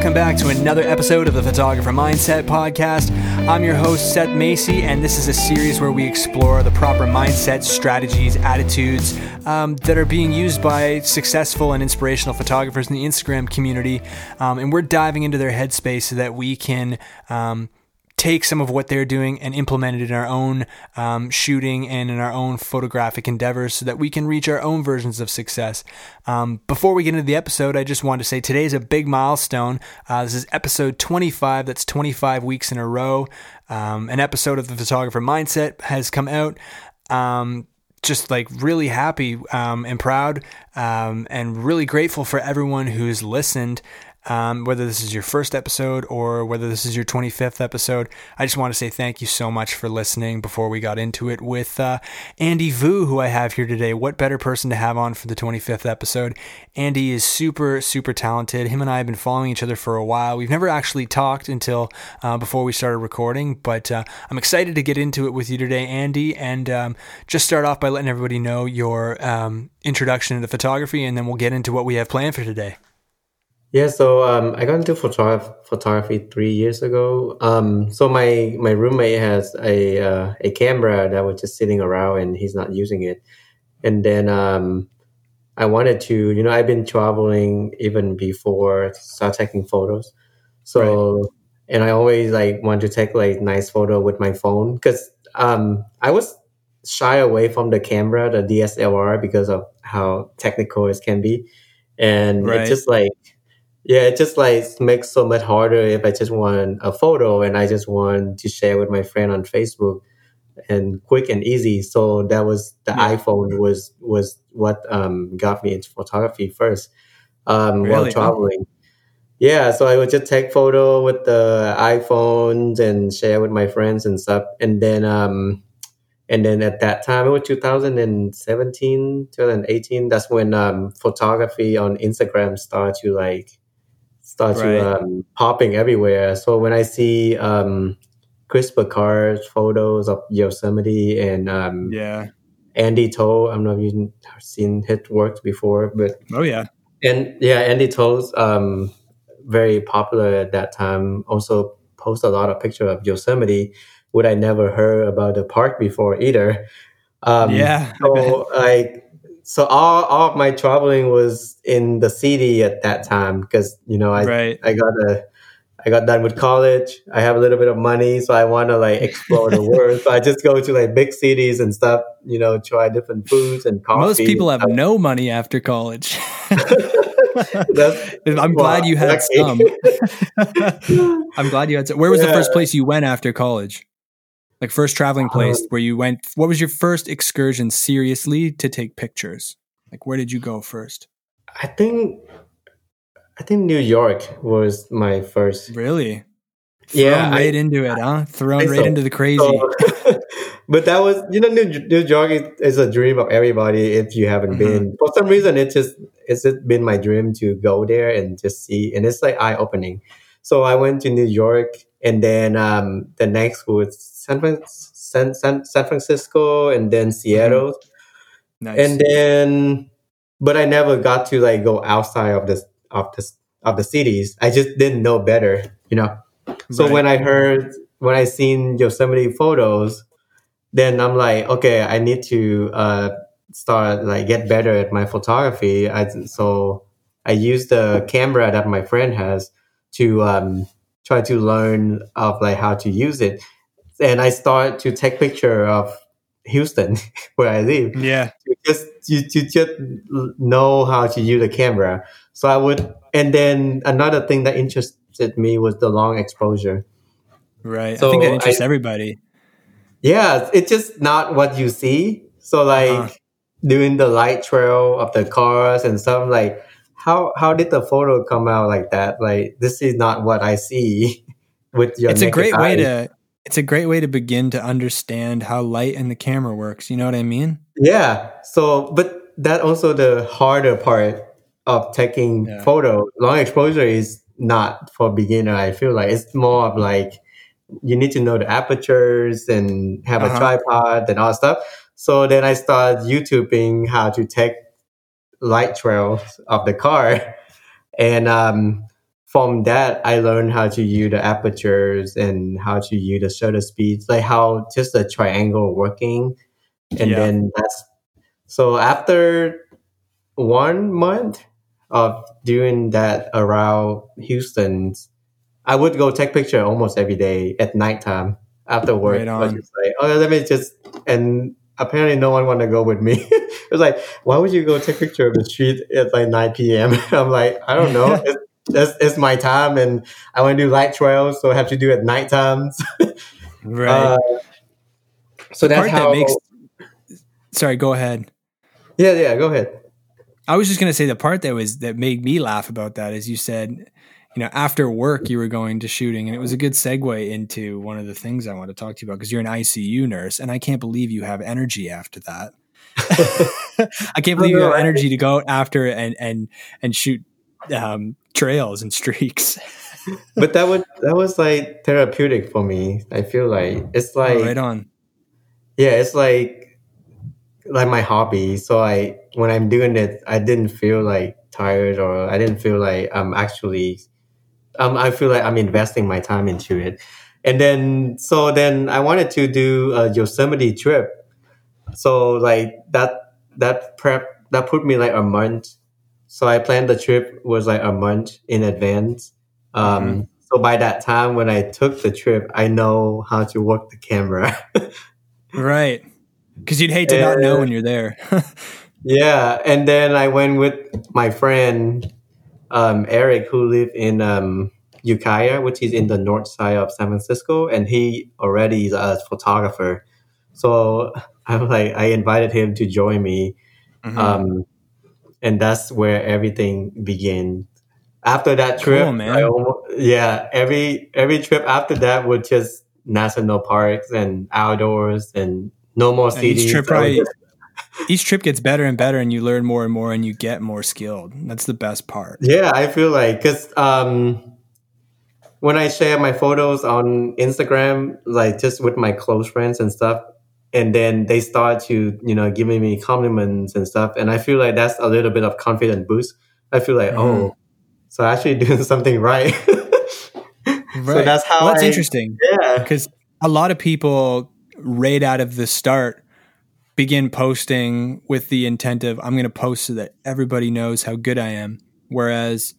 welcome back to another episode of the Photographer Mindset Podcast. I'm your host, Seth Macy, and this is a series where we explore the proper mindsets, strategies, attitudes that are being used by successful and inspirational photographers in the Instagram community. And we're diving into their headspace so that we can take some of what they're doing and implement it in our own shooting and in our own photographic endeavors so that we can reach our own versions of success. Before we get into the episode, I just wanted to say today's a big milestone. This is episode 25. That's 25 weeks in a row. An episode of the Photographer Mindset has come out. Just like really happy and proud and really grateful for everyone who's listened. Whether this is your first episode or whether this is your 25th episode, I just want to say thank you so much for listening. Before we got into it with Andy Vu, who I have here today, what better person to have on for the 25th episode? Andy is super, super talented. Him and I have been following each other for a while. We've never actually talked until before we started recording, but I'm excited to get into it with you today, Andy, and just start off by letting everybody know your introduction into photography, and then we'll get into what we have planned for today. Yeah, so I got into photography 3 years ago. So my roommate has a camera that was just sitting around and he's not using it. And then I wanted to, I've been traveling even before start taking photos. So right. And I always want to take nice photo with my phone because I was shy away from the camera, the DSLR, because of how technical it can be, and right. It just makes so much harder if I just want a photo and I just want to share with my friend on Facebook and quick and easy. So that was the iPhone was what got me into photography first while traveling. Yeah, so I would just take photo with the iPhones and share with my friends and stuff. And then at that time, it was 2017, 2018. That's when photography on Instagram started to popping everywhere. So when I see CRISPR card photos of Yosemite and Andy To, I don't know if you've seen his work before, but Andy To's very popular at that time. Also post a lot of pictures of Yosemite, which I never heard about the park before either. So all of my traveling was in the city at that time because I got done with college. I have a little bit of money, so I want to explore the world. So I just go to big cities and stuff. Try different foods and coffee. Most people have no money after college. I'm glad you had some. I'm glad you had some. Where was the first place you went after college? First traveling place where you went. What was your first excursion seriously to take pictures? Where did you go first? I think New York was my first. Really? Thrown right into it, huh? Thrown right into the crazy. But that was, New York is a dream of everybody if you haven't been. For some reason, it's just been my dream to go there and just see. And it's eye-opening. So I went to New York, and then the next was San Francisco, and then Seattle. Nice. And then, but I never got to go outside of the cities. I just didn't know better, So when I seen Yosemite photos, then I'm okay, I need to start get better at my photography. So I use the camera that my friend has to try to learn of how to use it, and I start to take picture of Houston where I live. Yeah, to just know how to use the camera. So I would, and then another thing that interested me was the long exposure. Right, so I think that interests everybody. Yeah, it's just not what you see. So doing the light trail of the cars and stuff, how did the photo come out like that? This is not what I see with your It's a great way to begin to understand how light in the camera works. You know what I mean? Yeah. So, but that also the harder part of taking photo. Long exposure is not for beginner. I feel it's more of you need to know the apertures and have a tripod and all that stuff. So then I started YouTubing how to take light trails of the car. And from that, I learned how to use the apertures and how to use the shutter speeds, like how just the triangle working. And Yeah. then that's so after 1 month of doing that around Houston, I would go take picture almost every day at nighttime after Right work. I was on. just like, oh, let me just, and apparently no one want to go with me. It was like, why would you go take picture of the street at like 9 p.m.? I'm like, I don't know. It's my time and I want to do light trails, so I have to do it at night times. Right. Uh, so The that's part that how, makes, sorry, go ahead. yeah, go ahead. I was just going to say the part that made me laugh about that is you said, after work you were going to shooting, and it was a good segue into one of the things I want to talk to you about because you're an ICU nurse, and I can't believe you have energy after that. I can't believe you have energy to go out after and shoot trails and streaks. But that was like therapeutic for me. I feel like it's Oh, right like, on. yeah, it's like my hobby. So when I'm doing it, I didn't feel like tired, or I didn't feel like I'm actually I feel like I'm investing my time into it. And then I wanted to do a Yosemite trip. So like that prep that put me like a month. So I planned the trip was like a month in advance. Mm-hmm. So by that time when I took the trip, I know how to work the camera. Right. Because you'd hate to not know And when you're there. yeah, and then I went with my friend Eric, who lived in Ukiah, which is in the north side of San Francisco, and he already is a photographer. So I invited him to join me, Mm-hmm. um, and that's where everything began. After that Cool, trip, man. every trip after that was just national parks and outdoors and no more And each cities. trip probably each trip gets better and better, and you learn more and more, and you get more skilled. That's the best part. Yeah, I feel like because when I share my photos on Instagram, like just with my close friends and stuff, and then they start to, giving me compliments and stuff, and I feel like that's a little bit of confidence boost. I feel like, Mm-hmm. oh, so I actually doing something right. So Right. that's how Well, that's I, interesting yeah, because a lot of people right out of the start begin posting with the intent of I'm going to post so that everybody knows how good I am. Whereas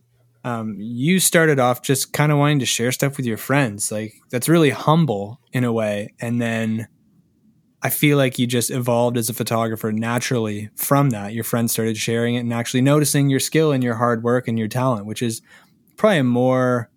you started off just kind of wanting to share stuff with your friends. Like that's really humble in a way. And then I feel like you just evolved as a photographer naturally from that. Your friends started sharing it and actually noticing your skill and your hard work and your talent, which is probably a more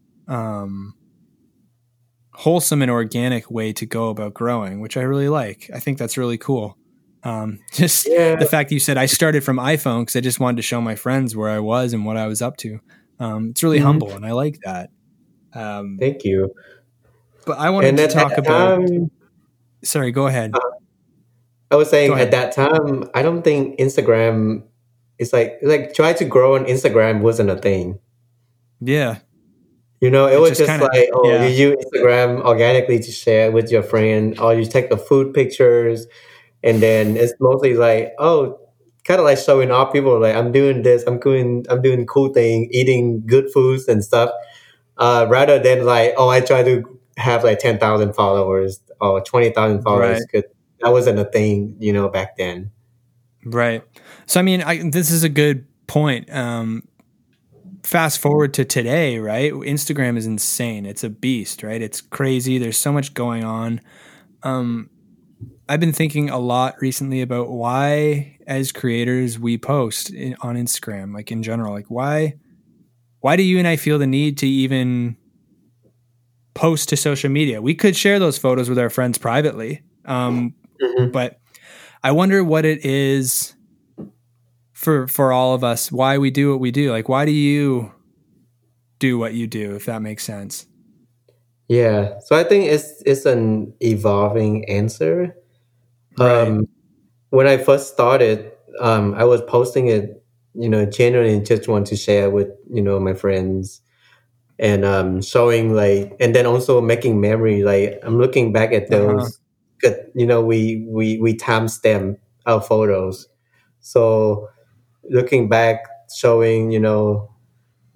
wholesome and organic way to go about growing, which I really like. I think that's really cool. Just yeah. the fact that you said I started from iPhone because I just wanted to show my friends where I was and what I was up to. It's really Mhm. humble, and I like that. Um, Thank you. but I wanted And to at talk that about. time, Sorry, go ahead. I was Go saying at ahead. that time, I don't think Instagram. It's like try to grow on Instagram wasn't a thing. Yeah, It it was just just kind of like, oh, you yeah. use Instagram organically to share with your friend, or you take the food pictures, and then it's mostly like, oh, kind of like showing off. People are like, I'm doing this, I'm doing cool thing, eating good foods and stuff. Rather than like, oh, I try to have like 10,000 followers or 20,000 followers, Right, because that wasn't a thing, back then. right. So I mean, this is a good point. Fast forward to today, right? Instagram is insane. It's a beast, right? It's crazy. There's so much going on. Um, I've been thinking a lot recently about why, as creators, we post on Instagram, like in general. Like why do you and I feel the need to even post to social media? We could share those photos with our friends privately, Hmm. but I wonder what it is for all of us. Why we do what we do? Like, why do you do what you do? If that makes sense. Yeah. So I think it's an evolving answer. Right. Um, when I first started, I was posting it, genuinely just want to share with, my friends, and showing like, and then also making memory. Like I'm looking back at Uh huh. those, 'cause, we timestamp our photos. So looking back, showing,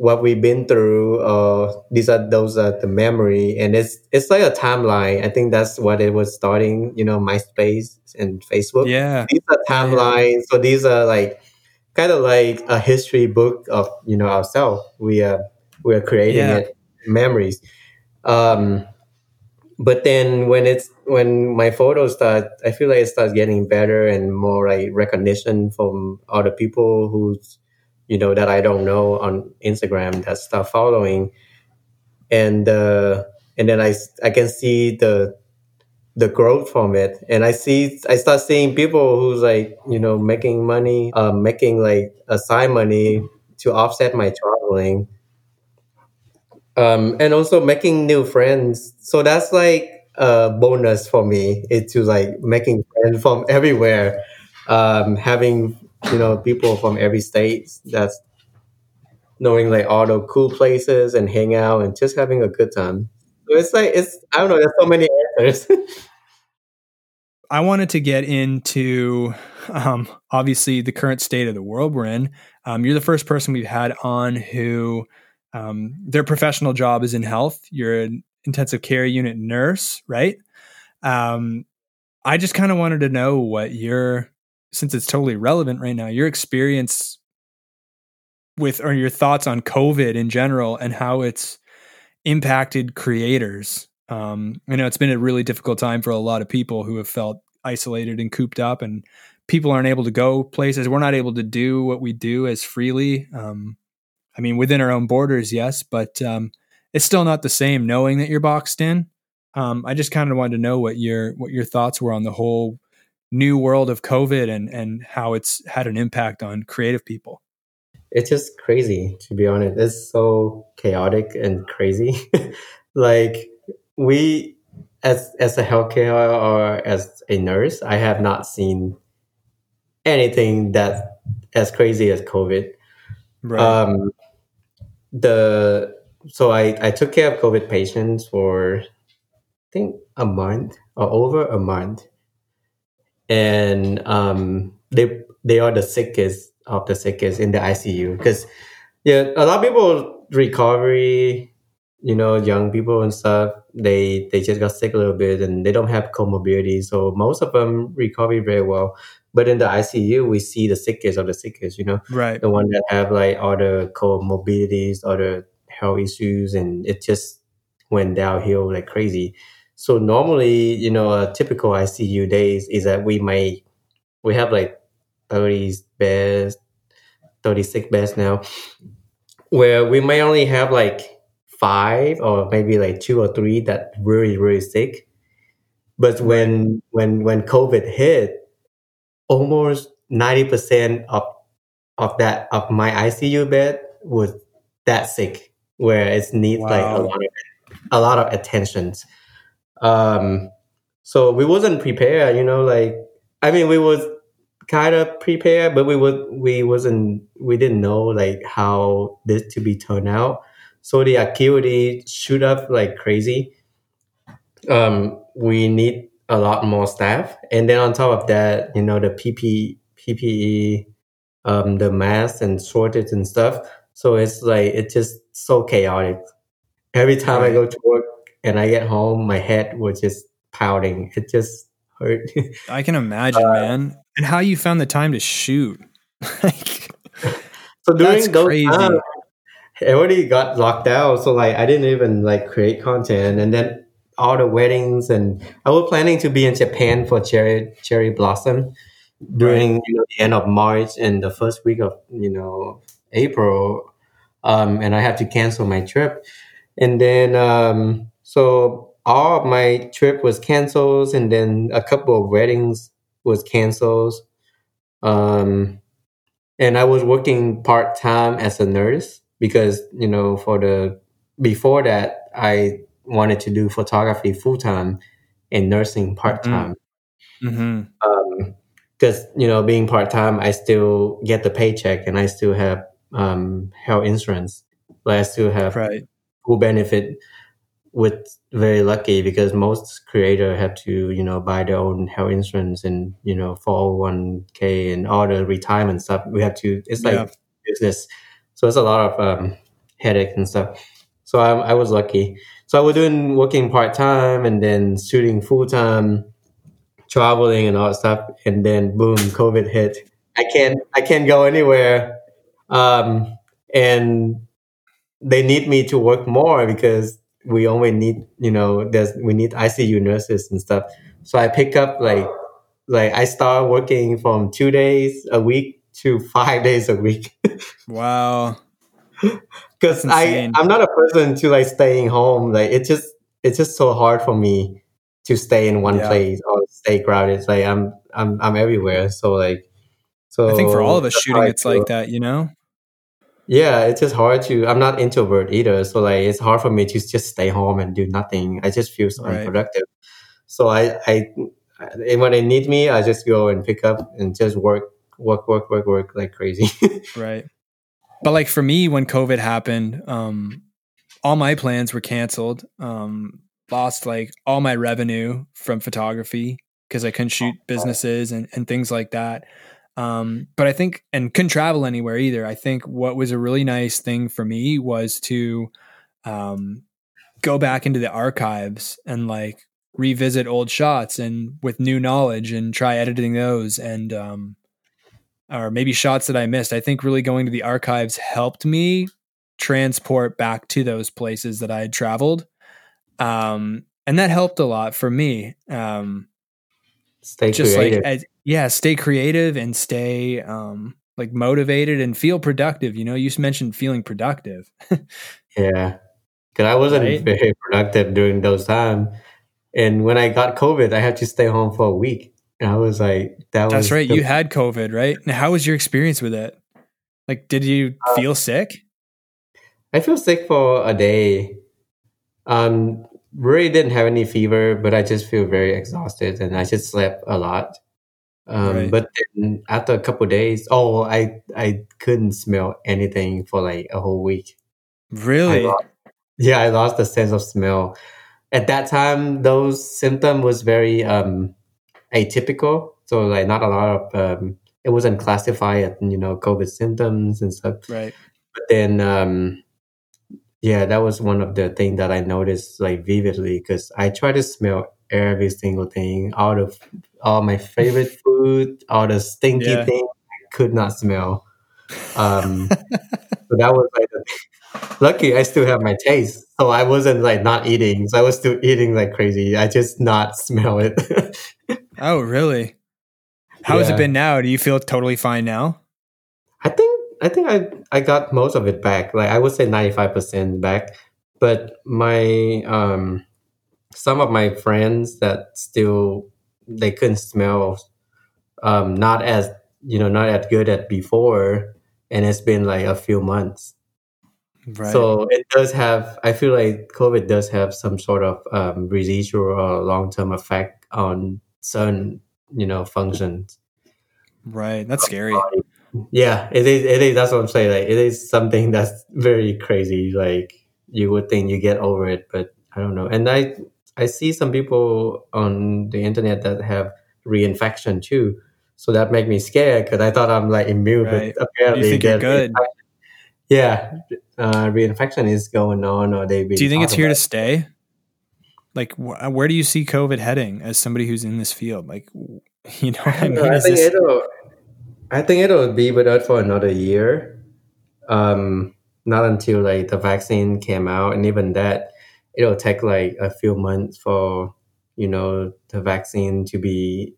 what we've been through. Those are the memory, and it's like a timeline. I think that's what it was starting. MySpace and Facebook. Yeah. These are Yeah. Yeah. timelines. So these are like kind of like a history book of ourselves. We are creating Yeah. it, memories. Um, but then when my photos start, I feel like it starts getting better and more like recognition from other people who's that I don't know on Instagram that start following, and and then I can see the growth from it, and I start seeing people who's like making money, making like a side money to offset my traveling, and also making new friends. So that's like a bonus for me. It's to like making friends from everywhere, having people from every state. That's knowing like all the cool places and hang out and just having a good time. So it's like it's I don't know. There's so many answers. I wanted to get into obviously the current state of the world we're in. You're the first person we've had on who their professional job is in health. You're an intensive care unit nurse, right? I just kind of wanted to know what since it's totally relevant right now, your experience with or your thoughts on COVID in general and how it's impacted creators. I know it's been a really difficult time for a lot of people who have felt isolated and cooped up, and people aren't able to go places. We're not able to do what we do as freely. I mean, within our own borders, yes, but it's still not the same knowing that you're boxed in. I just kind of wanted to know what your thoughts were on the whole new world of COVID and how it's had an impact on creative people. It's just crazy, to be honest. It's so chaotic and crazy. Like we, as a healthcare or as a nurse, I have not seen anything that as crazy as COVID. Right. The so I took care of COVID patients for I think a month or over a month, and they are the sickest of the sickest in the ICU because yeah, a lot of people recovery, young people and stuff, they just got sick a little bit and they don't have comorbidities, so most of them recover very well. But in the ICU, we see the sickest of the sickest, Right. the one that have like all the comorbidities, all the health issues, and it just went downhill like crazy. So normally, a typical ICU days is that we have like 30 beds, 36 beds now, where we may only have like five or maybe like two or three that really really sick. But when COVID hit, almost 90% of my ICU bed was that sick, where it needs like Wow. a lot of attentions. Um, so we wasn't prepared, like I mean we was kind of prepared, but we didn't know like how this to be turned out. So the acuity shoot up like crazy. We need a lot more staff, and then on top of that, the PPE, the masks and shortage and stuff. So it's like it's just so chaotic. Every time I Right. go to work and I get home, my head was just pounding. It just hurt. I can imagine, man. And how you found the time to shoot. Like, So that's during those crazy. times, everybody got locked out. So like I didn't even like create content, and then all the weddings, and I was planning to be in Japan for cherry blossom during the end of March and the first week of April, and I had to cancel my trip, and then so all of my trip was canceled, and then a couple of weddings was canceled. Um, and I was working part time as a nurse because for the before that I wanted to do photography full time and nursing part time. Mm-hmm. Because being part time, I still get the paycheck and I still have health insurance, but I still have Right. full benefit. With very lucky because most creator have to buy their own health insurance and 401k and all the retirement stuff we have to. It's Yeah. like business, so it's a lot of headache and stuff. So I was lucky. So I was doing working part time and then shooting full time, traveling and all that stuff. And then boom, COVID hit. I can't go anywhere. Um, and they need me to work more because we only need, we need ICU nurses and stuff. So I pick up like I start working from 2 days a week to 5 days a week. Wow. Because That's insane. I'm not a person to like staying home. Like it's just so hard for me to stay in one Yeah. place or stay crowded. It's like I'm everywhere. So I think for all of us that's how shooting, I it's feel. like that, you know? Yeah, it's just hard to. I'm not introvert either, so like it's hard for me to just stay home and do nothing. I just feel so Right. unproductive. So and when they need me, I just go and pick up and just work like crazy. Right. But like for me, when COVID happened, all my plans were canceled. Lost like all my revenue from photography because I couldn't shoot businesses and things like that. But I think, and couldn't travel anywhere either. I think what was a really nice thing for me was to go back into the archives and like revisit old shots and with new knowledge and try editing those and or maybe shots that I missed. I think really going to the archives helped me transport back to those places that I had traveled. And that helped a lot for me. Stay Just like, creative. stay creative and stay like motivated and feel productive. You know, you mentioned feeling productive, Yeah, because I wasn't right? very productive during those time. And when I got COVID, I had to stay home for a week. And I was like, that That's was right. You had COVID, right? And how was your experience with it? Like, did you feel sick? I feel sick for a day. Really didn't have any fever, but I just feel very exhausted and I just slept a lot. Right. But then after a couple days, I couldn't smell anything for like a whole week. I Really? lost, yeah, I lost the sense of smell. At that time, those symptoms was very atypical. So like not a lot of it wasn't classified as COVID symptoms and stuff. Right. But then yeah, that was one of the things that I noticed like vividly because I try to smell every single thing out of all my favorite food, all the stinky Yeah. things I could not smell. So that was like lucky I still have my taste. So I wasn't like not eating. So I was still eating like crazy. I just not smell it. Oh, really? How has it Yeah. been now? Do you feel totally fine now? I think I got most of it back. Like I would say 95% back. But my some of my friends that still they couldn't smell not as not as good as before, and it's been like a few months. Right. So it does have, I feel like COVID does have some sort of residual or long-term effect on certain functions. Right. That's scary. Yeah, it is that's what I'm saying. Like it is something that's very crazy. Like you would think you get over it, but I don't know. And I see some people on the internet that have reinfection too. So that make me scared because I thought I'm like immune, but Right. You apparently think you're that good? yeah, reinfection is going on, or they've Do been you think it's talking here about to it. stay? Like, where do you see COVID heading as somebody who's in this field? Like, you know I what I don't know. mean? Is this I think it'll be with us for another year. Not until like the vaccine came out, and even that, it'll take like a few months for the vaccine to be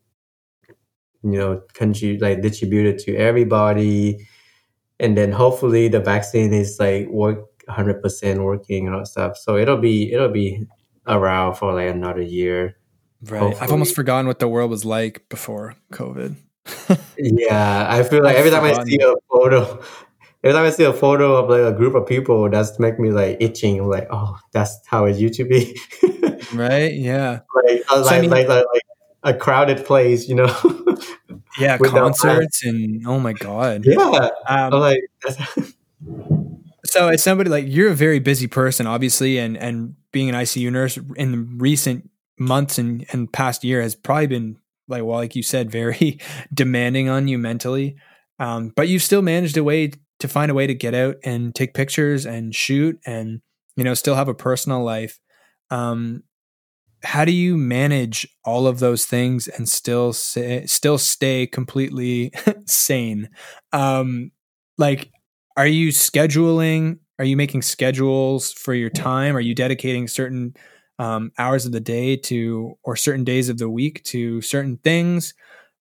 like distributed to everybody, and then hopefully the vaccine is like 100% working and all that stuff. So it'll be around for like another year, right? I've almost hopefully. forgotten what the world was like before COVID. Yeah, I feel like I've every time I see forgotten. a photo, every time I see a photo of like a group of people, that's make me like itching. I'm like, oh, that's how it used to be. Right? Yeah. like, uh, So I like, mean, like, like, like a crowded place, yeah, with the mask. concerts and oh my god. Yeah, I'm Um, like, that's, so as somebody like you're a very busy person, obviously, and being an ICU nurse in the recent months and past year has probably been like, well, like you said, very demanding on you mentally. But you've still managed a way to find a way to get out and take pictures and shoot and, still have a personal life. How do you manage all of those things and still stay completely sane? Like, are you scheduling? Are you making schedules for your time? Are you dedicating certain hours of the day or certain days of the week to certain things?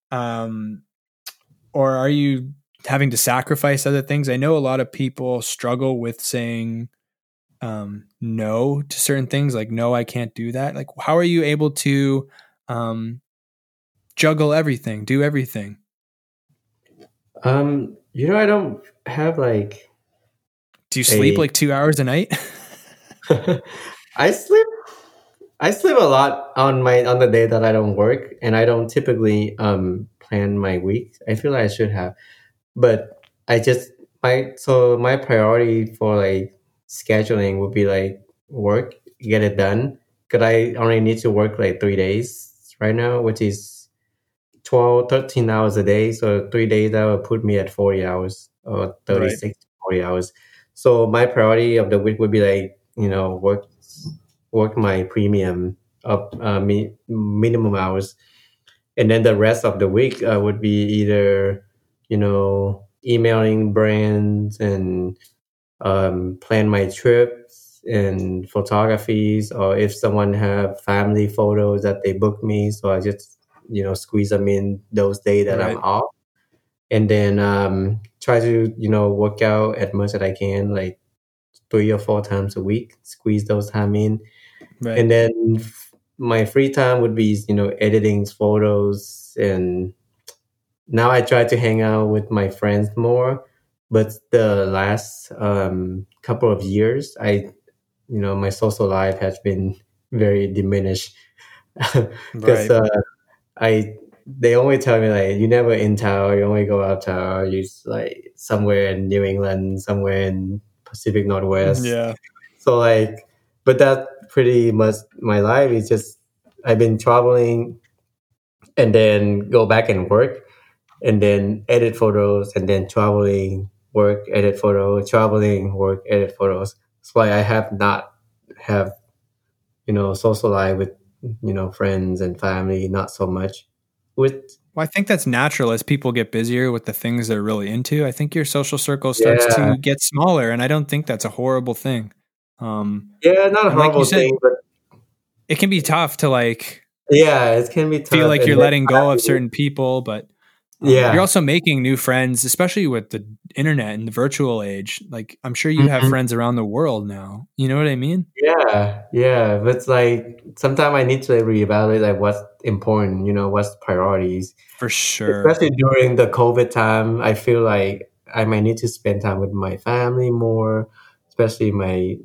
Or are you having to sacrifice other things? I know a lot of people struggle with saying no to certain things, like, no, I can't do that. Like, how are you able to juggle everything, do everything? I don't have like. Do you sleep like 2 hours a night? I sleep a lot on the day that I don't work, and I don't typically plan my week. I feel like I should have, but I just my priority for like scheduling would be like work, get it done, because I only need to work like 3 days right now, which is 13 hours a day. So 3 days that would put me at 40 hours or Right. 36 to 40 hours. So my priority of the week would be like, work my premium of minimum hours. And then the rest of the week would be either, emailing brands and plan my trips and photographies, or if someone have family photos that they book me, so I just squeeze them in those days that I'm Right. off, and then try to work out as much as I can, like 3 or 4 times a week, squeeze those time in. Right. And then my free time would be editing photos, and now I try to hang out with my friends more. But the last couple of years, my social life has been very diminished because Right. they only tell me like, you never in town, you only go out town, you like somewhere in New England, somewhere in Pacific Northwest. Yeah. So like, but that pretty much my life is just, I've been traveling and then go back and work and then edit photos and then traveling, work, edit photo, traveling, work, edit photos. That's why I have not have, social life with, friends and family, not so much. With Well, I think that's natural as people get busier with the things they're really into. I think your social circle starts Yeah, to get smaller, and I don't think that's a horrible thing. yeah, not a And like you horrible said, thing, but it can be tough to like yeah, it can be feel tough. like And you're then letting go of certain people, but you're yeah, also making new friends, especially with the internet and the virtual age. Like, I'm sure you have mhm, friends around the world now. You know what I mean? yeah, yeah. But it's like sometimes I need to reevaluate like what's important, what's priorities. For sure. Especially during the COVID time, I feel like I might need to spend time with my family more, especially my,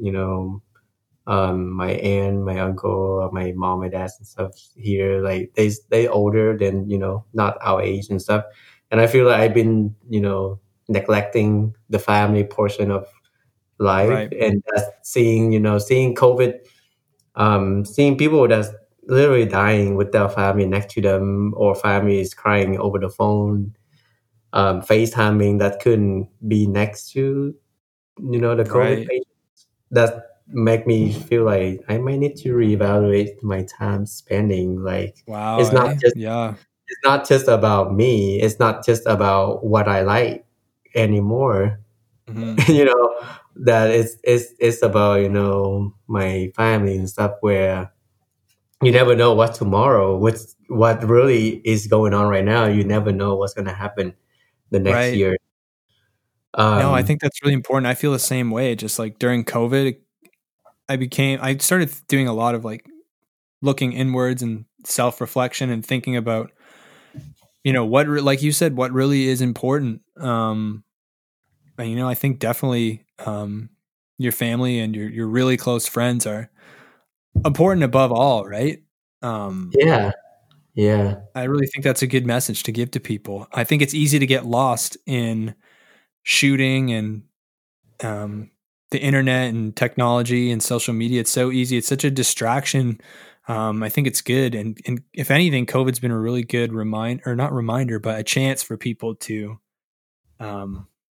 my aunt, my uncle, my mom, my dad and stuff here. Like they older than, not our age and stuff. And I feel like I've been, neglecting the family portion of life, Right. and that's seeing COVID, seeing people that's literally dying with their family next to them, or families crying over the phone, FaceTiming that couldn't be next to, the COVID Right. patient. That make me feel like I might need to reevaluate my time spending. Like Wow. it's not Eh? just Yeah. it's not just about me. It's not just about what I like anymore. Hmm. you know that it's about my family and stuff, where you never know what tomorrow, what really is going on right now. You never know what's going to happen the next Right. year. No, I um think that's really important. I feel the same way. Just like during COVID, I started doing a lot of like looking inwards and self reflection and thinking about, like you said, what really is important. And, I think definitely your family and your really close friends are important above all, right? Um, yeah, yeah, I really think that's a good message to give to people. I think it's easy to get lost in shooting and the internet and technology and social media. It's so easy. It's such a distraction. I think it's good. And if anything, COVID's been a really good not reminder, but a chance for people to, um,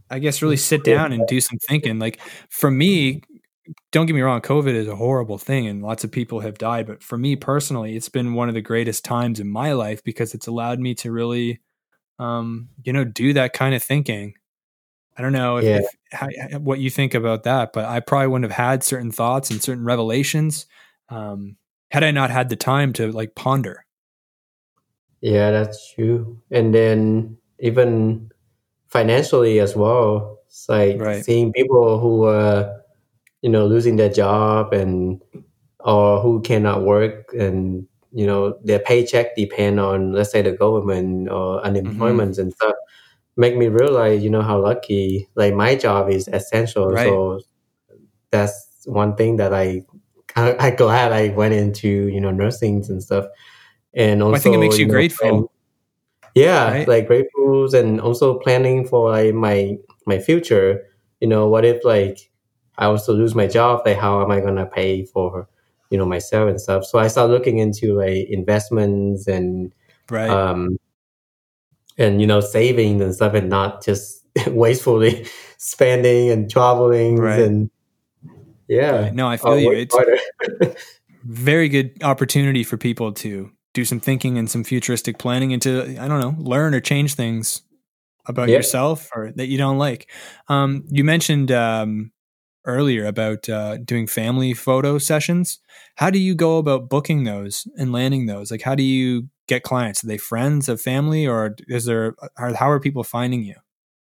I guess, really sit down and do some thinking. Like for me, don't get me wrong, COVID is a horrible thing and lots of people have died. But for me personally, it's been one of the greatest times in my life because it's allowed me to really, do that kind of thinking. I don't know Yeah. what you think about that, but I probably wouldn't have had certain thoughts and certain revelations had I not had the time to like ponder. Yeah, that's true. And then even financially as well, it's like Right. seeing people who are, losing their job and or who cannot work and their paycheck depend on, let's say, the government or Mm-hmm. unemployment and stuff, make me realize, how lucky like my job is essential. Right. So that's one thing that I glad I went into, nursing and stuff. And Well, I think it also, makes you and grateful, yeah, right? like gratefuls and also planning for like my future. What if like I was to lose my job? Like how am I gonna pay for myself and stuff? So I started looking into like investments Right. um and saving and stuff, and not just wastefully spending and traveling Right. and yeah, Right. No, I I'll feel you. work It's harder. very good opportunity for people to do some thinking and some futuristic planning and to, I don't know, learn or change things about Yep. yourself or that you don't like. You mentioned earlier about doing family photo sessions. How do you go about booking those and landing those? Like, how do you get clients? Are they friends of family, or how are people finding you?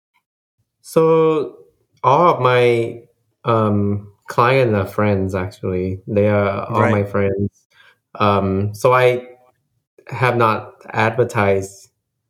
So all of my clients are friends. Actually, they are all Right. my friends. So I have not advertised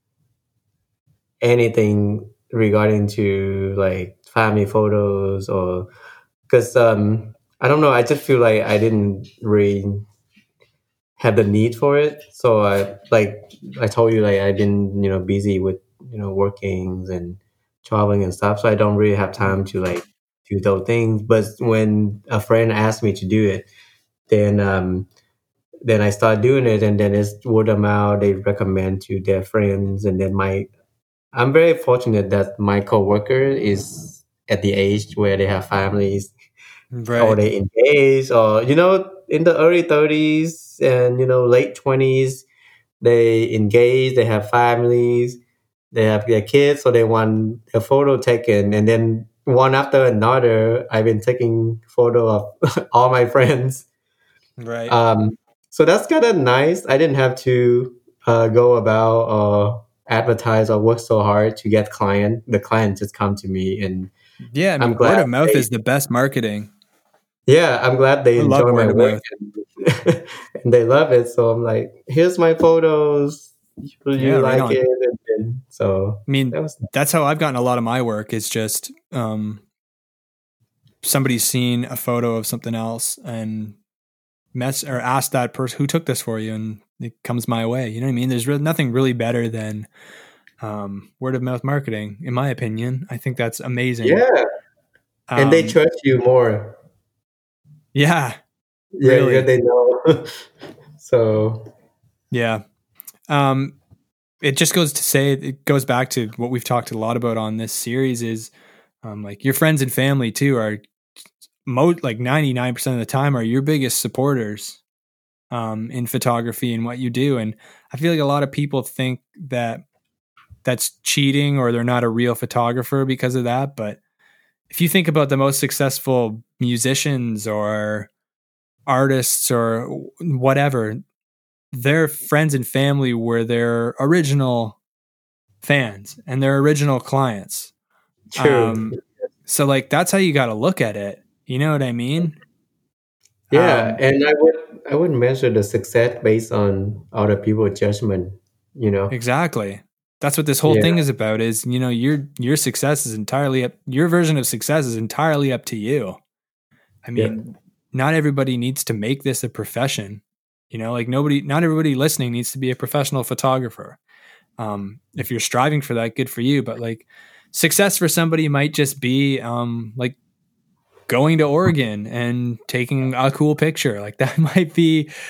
anything regarding to like family photos or because I don't know. I just feel like I didn't really have the need for it. So I told you, like I've been busy with workings and traveling and stuff. So I don't really have time to like do those things. But when a friend asked me to do it, then then I start doing it, and then it's word of mouth. They recommend to their friends, and then I'm very fortunate that my coworker is at the age where they have families or Right. they engage or in the early 30s and late 20s, they engage, they have families, they have their kids, so they want a photo taken, and then one after another I've been taking photo of all my friends. Right. um, so that's kind of nice. I didn't have to go about or advertise or work so hard to get client. The client just come to me, and Yeah. I I'm mean, glad word of mouth they is the best marketing. yeah, I'm glad they I love enjoy my word of work, mouth. and they love it. So I'm like, here's my photos. Will Yeah. you Right like on. it? And so I mean, that was that's how I've gotten a lot of my work. Is just somebody's seen a photo of something else and mess or ask that person who took this for you, and it comes my way. You know what I mean? There's nothing really better than word of mouth marketing, in my opinion. I think that's amazing. yeah, and they Um, trust you more. yeah, Yeah, because really. they know. So Yeah. Um, it just goes to say, it goes back to what we've talked a lot about on this series is like your friends and family too are like 99% of the time are your biggest supporters in photography and what you do. And I feel like a lot of people think that that's cheating or they're not a real photographer because of that. But if you think about the most successful musicians or artists or whatever, their friends and family were their original fans and their original clients. true. Um, so like that's how you got to look at it. You know what I mean? Yeah, and I would measure the success based on other people's judgment. You know. Exactly. That's what this whole Yeah. thing is about is, your success is entirely up, your version of success is entirely up to you. I Yep. mean, not everybody needs to make this a profession. Like not everybody listening needs to be a professional photographer. If you're striving for that, good for you. But like success for somebody might just be like going to Oregon and taking a cool picture. Like that might be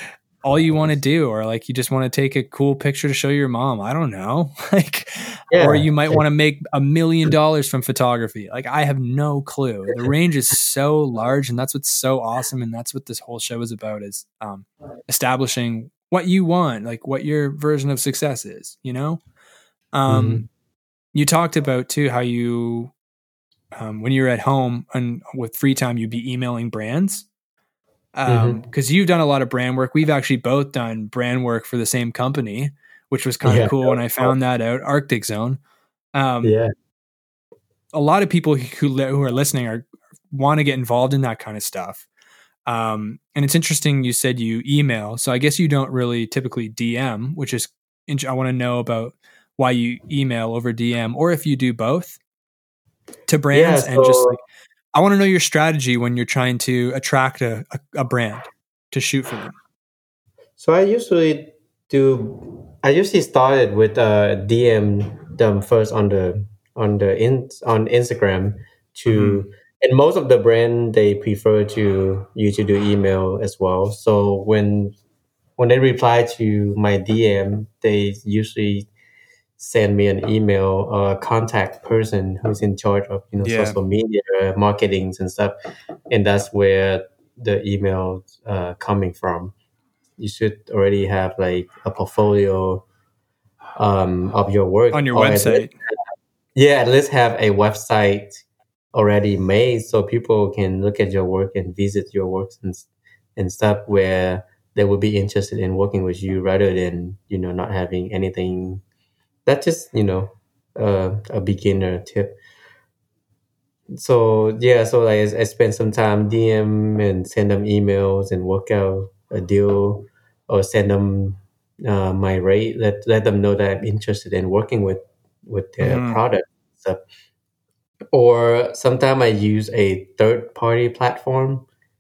all you want to do, or like you just want to take a cool picture to show your mom. I don't know. Like, Yeah. or you might want to make $1 million from photography. Like, I have no clue. The range is so large, and that's what's so awesome. And that's what this whole show is about, is establishing what you want, like what your version of success is, you know? You talked about too, how you, when you're at home and with free time, you'd be emailing brands. Because you've done a lot of brand work. We've actually both done brand work for the same company, which was kind of cool when I found that out. Arctic Zone. A lot of people who are listening want to get involved in that kind of stuff. And it's interesting you said you email. So I guess you don't really typically DM, which is, I want to know about why you email over DM, or if you do both to brands. And just like, I want to know your strategy when you're trying to attract a brand to shoot for them. So I usually started with DM them first on Instagram and most of the brand, they prefer you to do email as well. So when they reply to my DM, they usually send me an email, contact person who's in charge of social media marketing and stuff, and that's where the email coming from. You should already have like a portfolio of your work on your website. At least have a website already made, so people can look at your work and visit your works and stuff, where they will be interested in working with you, rather than not having anything. That's just a beginner tip. So like I spend some time DM and send them emails and work out a deal, or send them my rate. Let them know that I'm interested in working with their product stuff. Or sometimes I use a third party platform,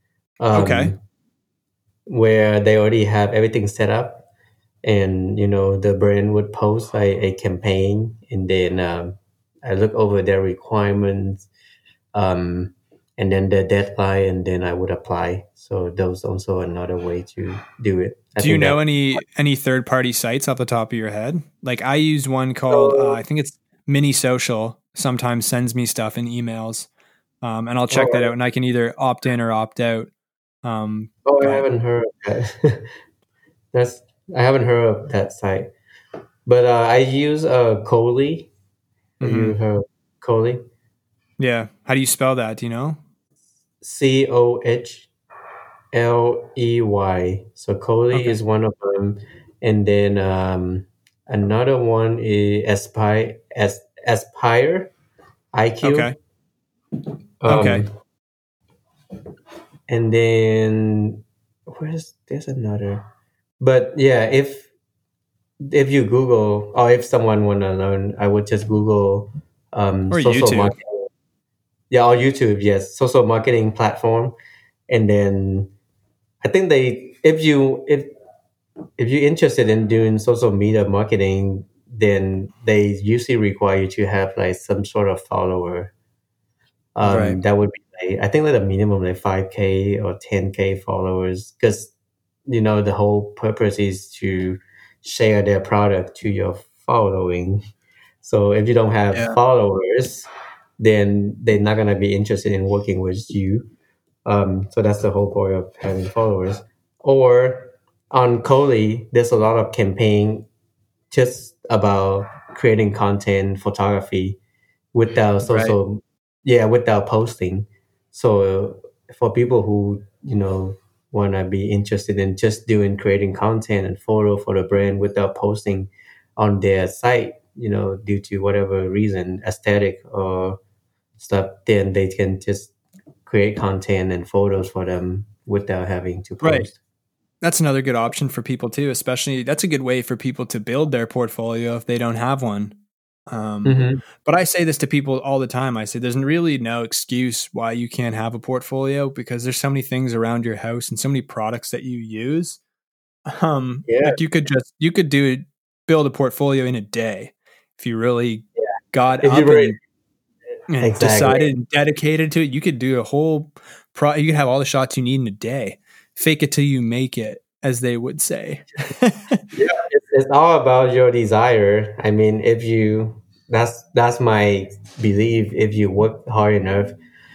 where they already have everything set up. And the brand would post a campaign, and then I look over their requirements, and then the deadline, and then I would apply. So that was also another way to do it. Do you know any third party sites off the top of your head? Like, I use one called I think it's Mini Social. Sometimes sends me stuff in emails, and I'll check that out, and I can either opt in or opt out. I haven't heard of that. I haven't heard of that site, but I use Kohli. Have you heard of Kohli? Yeah. How do you spell that? Do you know? Kohley. So Kohli is one of them, and then another one is Aspire IQ. Okay. And then there's another. But yeah, if you Google, or if someone want to learn, I would just Google or social YouTube. marketing. Yeah, or YouTube, yes, social marketing platform. And then I think if you're interested in doing social media marketing, then they usually require you to have like some sort of follower. That would be I think like a minimum like 5K or 10K followers, because the whole purpose is to share their product to your following. So if you don't have followers, then they're not gonna be interested in working with you. So that's the whole point of having followers. Or on Kohli, there's a lot of campaign just about creating content, photography, without social, without posting. So for people who want to be interested in just creating content and photo for the brand without posting on their site, due to whatever reason, aesthetic or stuff, then they can just create content and photos for them without having to post. Right. That's another good option for people too, especially that's a good way for people to build their portfolio if they don't have one. But I say this to people all the time. I say there's really no excuse why you can't have a portfolio, because there's so many things around your house and so many products that you use. Like you could build a portfolio in a day if you really got up and decided and dedicated to it. You could do a whole you could have all the shots you need in a day. Fake it till you make it. as they would say. Yeah, it's all about your desire. I mean, if you that's my belief. If you work hard enough,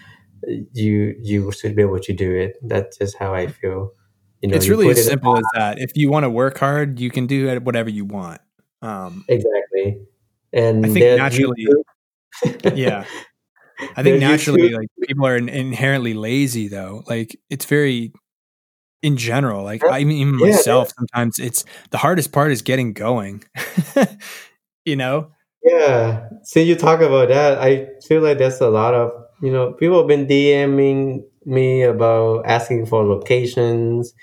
you should be able to do it. That's just how I feel. It's You really put as it simple as that. If you want to work hard, you can do whatever you want. exactly, I and think there naturally, YouTube, yeah. I think there YouTube. naturally, like people are inherently lazy, though. Like it's very in general. Like I mean, even Yeah, myself, sometimes it's the hardest part is getting going. you know? yeah. Since you talk about that, I feel like there's a lot of people have been DMing me about asking for locations,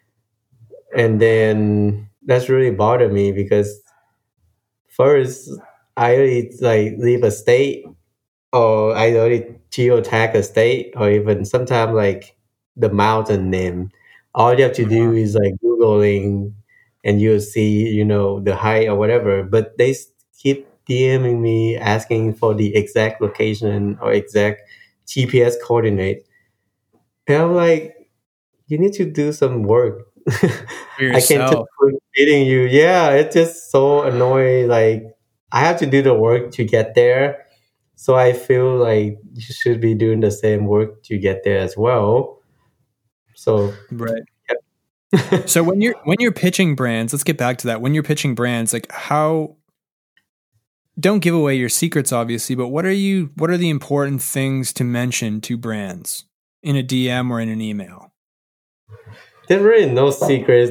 and then that's really bothered me because first I already like leave a state, or I already geotag a state, or even sometimes like the mountain name. All you have to do is like Googling and you'll see, the height or whatever. But they keep DMing me asking for the exact location or exact GPS coordinate. And I'm like, you need to do some work. For I can't just yourself. keep feeding you. Yeah, it's just so annoying. Like, I have to do the work to get there. So I feel like you should be doing the same work to get there as well. So, Right. yep. So when you're pitching brands, let's get back to that. When you're pitching brands, like how don't give away your secrets obviously, but what are the important things to mention to brands in a DM or in an email? There's really no secrets.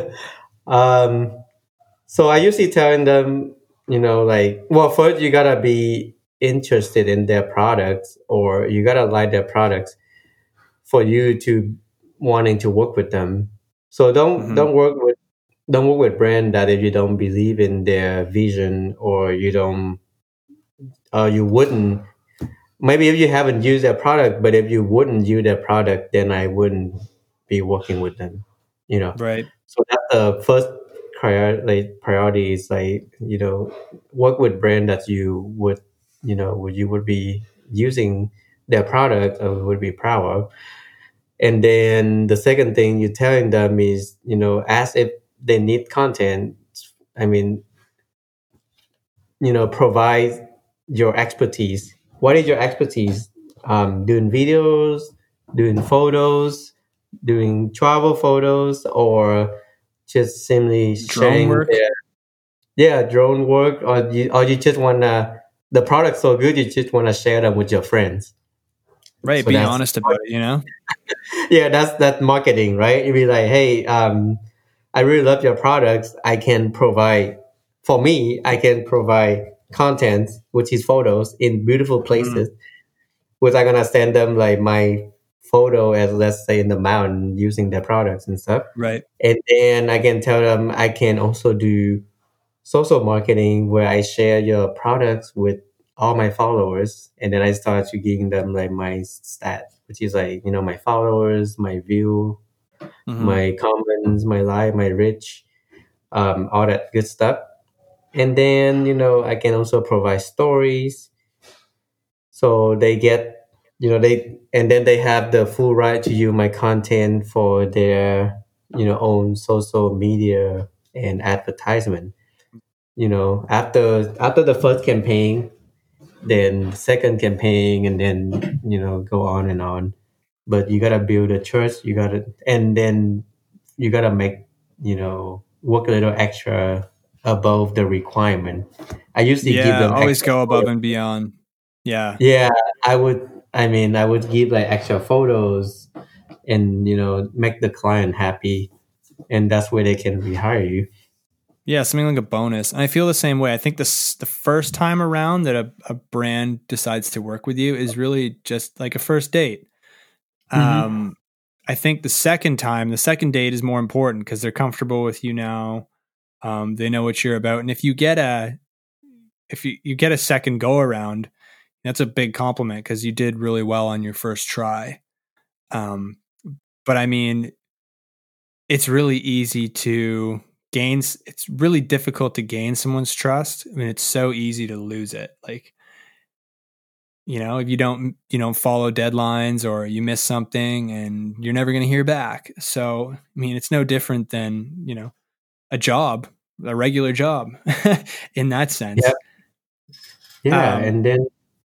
um, so I usually telling them, like, well, first you gotta be interested in their products, or you gotta like their products for you to wanting to work with them. So don't work with brand that if you don't believe in their vision, or you wouldn't. Maybe if you haven't used their product, but if you wouldn't use their product, then I wouldn't be working with them. You know. Right. So that's the first priority is like, work with brand that you would, you would be using their product or would be proud of. And then the second thing you're telling them is, ask if they need content. I mean, provide your expertise. What is your expertise? Doing videos, doing photos, doing travel photos, or just simply Drone sharing work. drone work, or you just wanna the product's so good you just wanna share them with your friends. Right. So Be that's honest about it, yeah, that's marketing, right? You'd be like, hey, I really love your products. For me, I can provide content, which is photos in beautiful Mhm. places, which I'm gonna send them like my photo as, let's say, in the mountain using their products and stuff. Right. And then I can tell them I can also do social marketing where I share your products with all my followers, and then I start to giving them like my stats, which is like, my followers, my view, Mhm. my comments, my like, my reach, all that good stuff. And then, I can also provide stories. So they get, and then they have the full right to use my content for their, own social media and advertisement. After the first campaign, then the second campaign, and then, go on and on. But you gotta build a trust, and then you gotta make, work a little extra above the requirement. I usually give Yeah. them Always extra go above photos. and beyond. Yeah. Yeah, I would give like extra photos, and, make the client happy, and that's where they can rehire you. Yeah, something like a bonus. And I feel the same way. I think the first time around that a brand decides to work with you is really just like a first date. Mm-hmm. Um, I think the second date is more important because they're comfortable with you now. They know what you're about, and if you get a second go around, that's a big compliment because you did really well on your first try. Um, but I mean, it's really easy to it's really difficult to gain someone's trust. I mean, it's so easy to lose it. Like if you don't follow deadlines or you miss something and you're never going to hear back. So, I mean, it's no different than, a regular job in that sense. Yep. Yeah. And then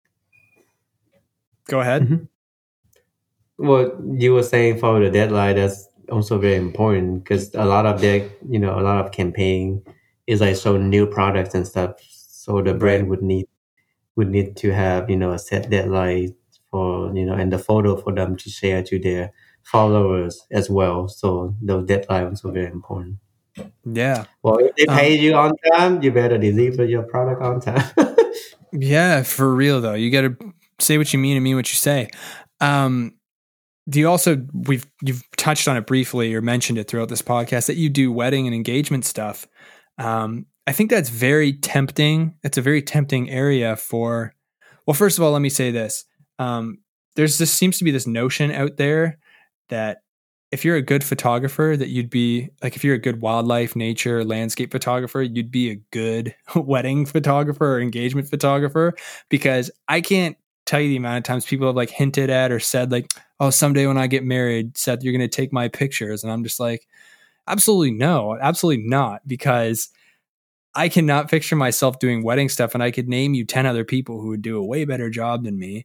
go ahead. Mm-hmm. What you were saying for the deadline, that's also very important because a lot of campaign is like showing new products and stuff. So the brand would need to have, a set deadline for, and the photo for them to share to their followers as well. So those deadlines are very important. Yeah. Well, if they pay you on time, you better deliver your product on time. Yeah, for real though. You got to say what you mean and mean what you say. Do you also, you've touched on it briefly or mentioned it throughout this podcast that you do wedding and engagement stuff. I think that's very tempting. It's a very tempting area for, well, first of all, let me say this. Seems to be this notion out there that if you're a good photographer, that you'd be like, if you're a good wildlife, nature, landscape photographer, you'd be a good wedding photographer or engagement photographer, because I can't tell you the amount of times people have like hinted at or said like, oh, someday when I get married, Seth, you're going to take my pictures. And I'm just like, absolutely no, absolutely not. Because I cannot picture myself doing wedding stuff. And I could name you 10 other people who would do a way better job than me.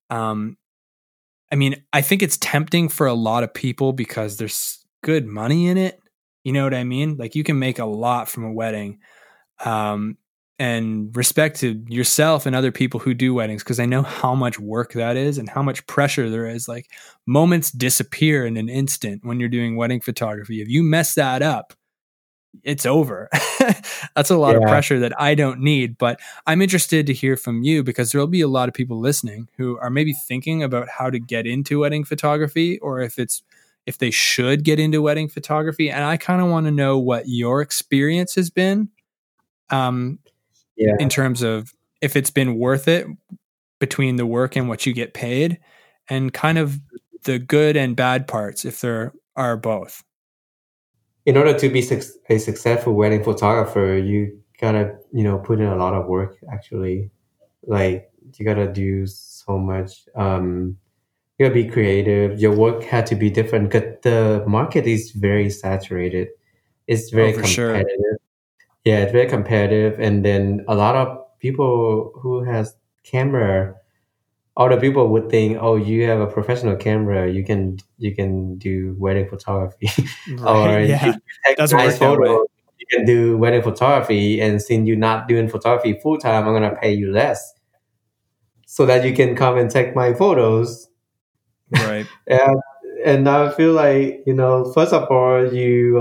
I mean, I think it's tempting for a lot of people because there's good money in it. You know what I mean? Like you can make a lot from a wedding. And respect to yourself and other people who do weddings, because I know how much work that is and how much pressure there is. Like moments disappear in an instant when you're doing wedding photography. If you mess that up, it's over. That's a lot of pressure that I don't need. But I'm interested to hear from you, because there'll be a lot of people listening who are maybe thinking about how to get into wedding photography, or if they should get into wedding photography. And I kind of want to know what your experience has been. In terms of if it's been worth it between the work and what you get paid, and kind of the good and bad parts, if there are both. In order to be a successful wedding photographer, you gotta, put in a lot of work, actually. Like you gotta do so much. You gotta be creative. Your work had to be different because the market is very saturated. It's very competitive. Sure. Yeah, it's very competitive. And then a lot of people who has camera, other people would think, oh, you have a professional camera, you can do wedding photography. Right, or you take nice photo, you can do wedding photography. And since you're not doing photography full time, I'm gonna pay you less so that you can come and take my photos. Right. And I feel like, first of all, you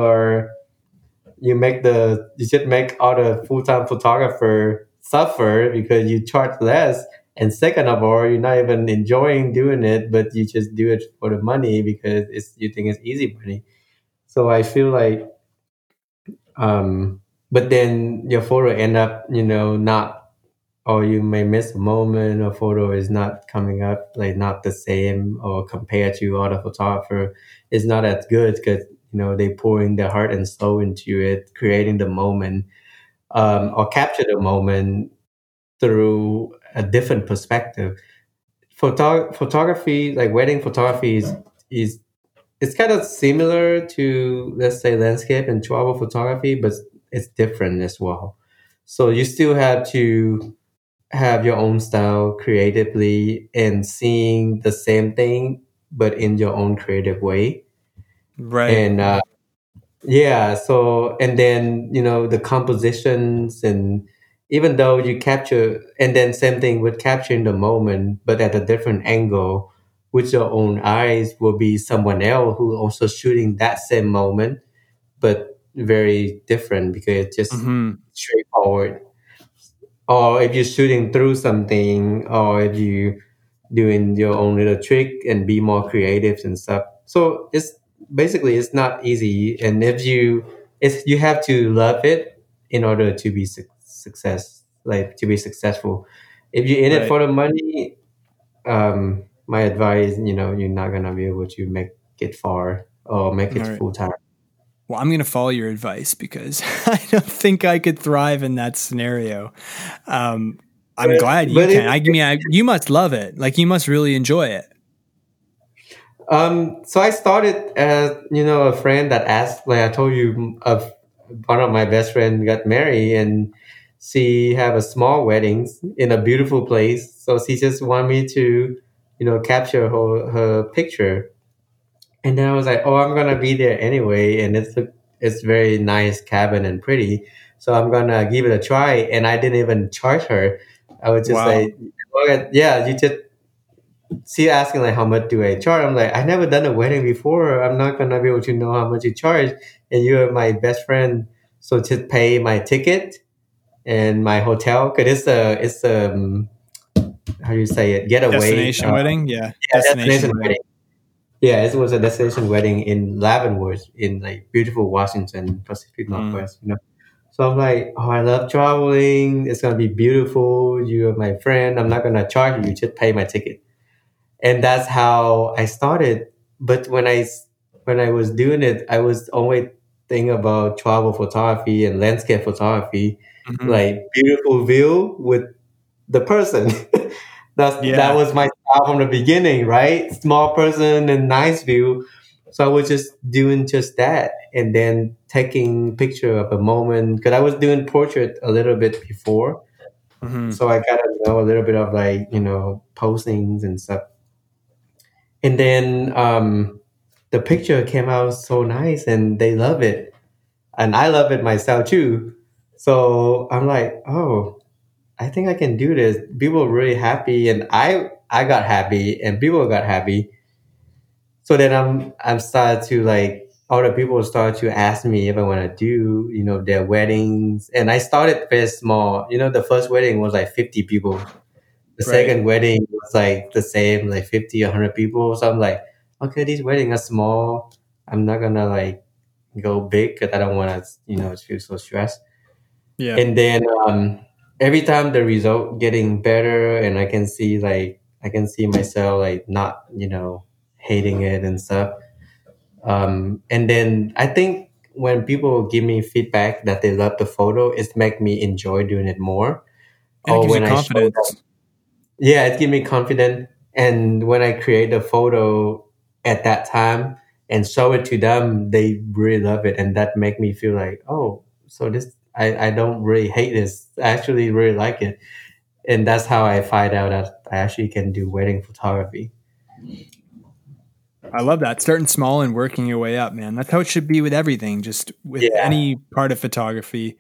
should make all the full-time photographer suffer because you charge less. And second of all, you're not even enjoying doing it, but you just do it for the money because you think it's easy money. So I feel like, but then your photo end up, not, or you may miss a moment, or photo is not coming up, like not the same, or compared to other photographer, it's not as good because they pour in their heart and soul into it, creating the moment, or capture the moment through a different perspective. Photography, like wedding photography, is it's kind of similar to, let's say, landscape and travel photography, but it's different as well. So you still have to have your own style creatively and seeing the same thing, but in your own creative way. Right. And so, and then, the compositions, and even though you capture, and then same thing with capturing the moment, but at a different angle with your own eyes, will be someone else who also shooting that same moment, but very different because it's just straightforward. Or if you're shooting through something, or if you doing your own little trick and be more creative and stuff. So it's not easy. And you have to love it in order to be to be successful. If you're in it for the money, my advice, you're not going to be able to make it far or make it full time. Well, I'm going to follow your advice because I don't think I could thrive in that scenario. I'm glad you can. You must love it. Like, you must really enjoy it. So I started as, a friend that asked, like I told you, one of my best friend got married and she have a small wedding in a beautiful place. So she just wanted me to, capture her picture. And then I was like, oh, I'm going to be there anyway. And it's very nice cabin and pretty. So I'm going to give it a try. And I didn't even charge her. I was just like, oh, yeah, you just, she asking like, how much do I charge? I'm like, I never done a wedding before. I'm not going to be able to know how much you charge. And you're my best friend. So just pay my ticket and my hotel. Cause it's a, how do you say it? Getaway. Destination wedding. Yeah. Destination wedding. Yeah, it was a destination wedding in Leavenworth in like beautiful Washington, Pacific Northwest, So I'm like, oh, I love traveling. It's going to be beautiful. You're my friend. I'm not going to charge you. You just pay my ticket. And that's how I started. But when I was doing it, I was always thinking about travel photography and landscape photography, like beautiful view with the person. That was my style from the beginning, right? Small person and nice view. So I was just doing just that, and then taking picture of a moment because I was doing portrait a little bit before, so I got to know a little bit of like postings and stuff. And then the picture came out so nice, and they love it, and I love it myself too. So I'm like, oh, I think I can do this. People were really happy, and I got happy, and people got happy. So then I'm started to like other people start to ask me if I want to do their weddings, and I started very small. The first wedding was like 50 people. The second wedding was like the same, like 50, 100 people. So I'm like, okay, these weddings are small. I'm not gonna like go big because I don't want to feel so stressed. Yeah, and then. Every time the result getting better, and I can see myself like not hating it and stuff. And then I think when people give me feedback that they love the photo, it make me enjoy doing it more. And it gives you confidence. It gives me confidence. And when I create a photo at that time and show it to them, they really love it, and that make me feel like, oh, so this. I don't really hate this. I actually really like it. And that's how I find out that I actually can do wedding photography. I love that. Starting small and working your way up, man. That's how it should be with everything. Just with any part of photography.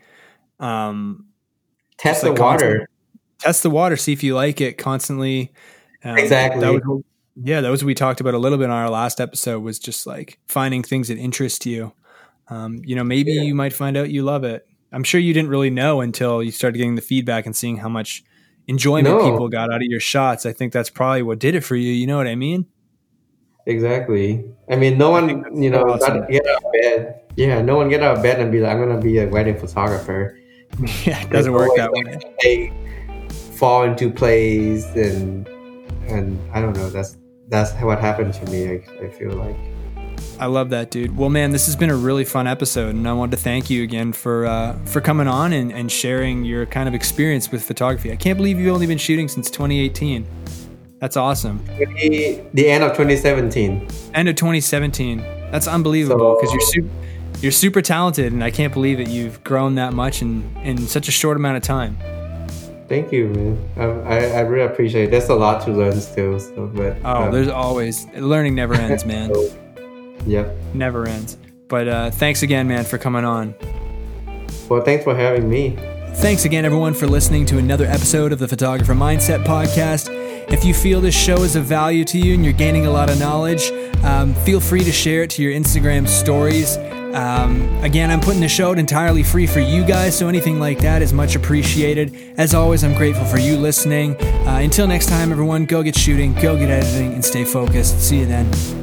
Test the water. Test the water. See if you like it constantly. Exactly. That was what we talked about a little bit on our last episode, was just like finding things that interest you. Maybe you might find out you love it. I'm sure you didn't really know until you started getting the feedback and seeing how much enjoyment people got out of your shots. I think that's probably what did it for you. You know what I mean? Exactly. I mean, no one, awesome. Get out of bed. Yeah, no one get out of bed and be like, I'm going to be a wedding photographer. Yeah, it doesn't work that way. They fall into place, and I don't know. That's what happened to me. I feel like. I love that, dude. Well, man, this has been a really fun episode, and I wanted to thank you again for coming on and sharing your kind of experience with photography. I can't believe you've only been shooting since 2018. That's awesome. The end of 2017. End of 2017. That's unbelievable, because you're super talented, and I can't believe that you've grown that much in such a short amount of time. Thank you, man. I really appreciate it. There's a lot to learn still. There's always learning. Never ends, man. Yep. Never ends. But thanks again, man, for coming on. Well, thanks for having me. Thanks again, everyone, for listening to another episode of the Photographer Mindset Podcast. If you feel this show is of value to you and you're gaining a lot of knowledge, feel free to share it to your Instagram stories. Again, I'm putting the show out entirely free for you guys, so anything like that is much appreciated. As always, I'm grateful for you listening. Until next time, everyone, go get shooting, go get editing, and stay focused. See you then.